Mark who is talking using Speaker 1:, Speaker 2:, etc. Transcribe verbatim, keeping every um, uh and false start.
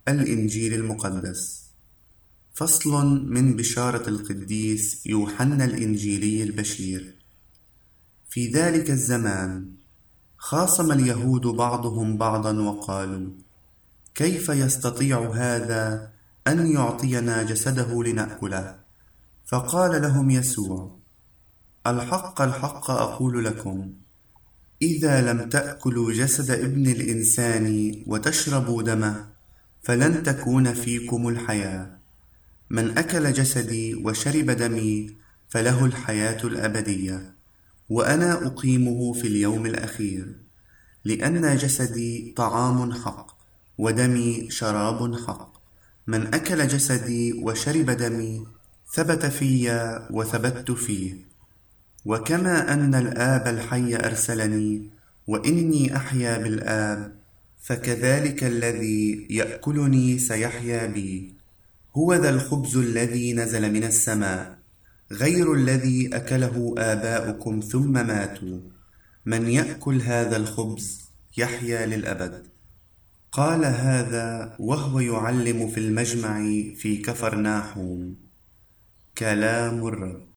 Speaker 1: الإنجيل المقدس. فصل من بشارة القديس يوحنا الإنجيلي البشير. في ذلك الزمان خاصم اليهود بعضهم بعضا وقالوا: كيف يستطيع هذا أن يعطينا جسده لنأكله؟ فقال لهم يسوع: الحق الحق أقول لكم، إذا لم تأكلوا جسد ابن الإنسان وتشربوا دمه فلن تكون فيكم الحياة. من أكل جسدي وشرب دمي فله الحياة الأبدية، وأنا أقيمه في اليوم الأخير، لأن جسدي طعام حق ودمي شراب حق. من أكل جسدي وشرب دمي ثبت في وثبت فيه، وكما أن الآب الحي أرسلني وإني أحيا بالآب، فكذلك الذي يأكلني سيحيا بي. هو ذا الخبز الذي نزل من السماء، غير الذي أكله آباؤكم ثم ماتوا. من يأكل هذا الخبز يحيا للأبد. قال هذا وهو يعلم في المجمع في كفرناحوم. كلام الرب.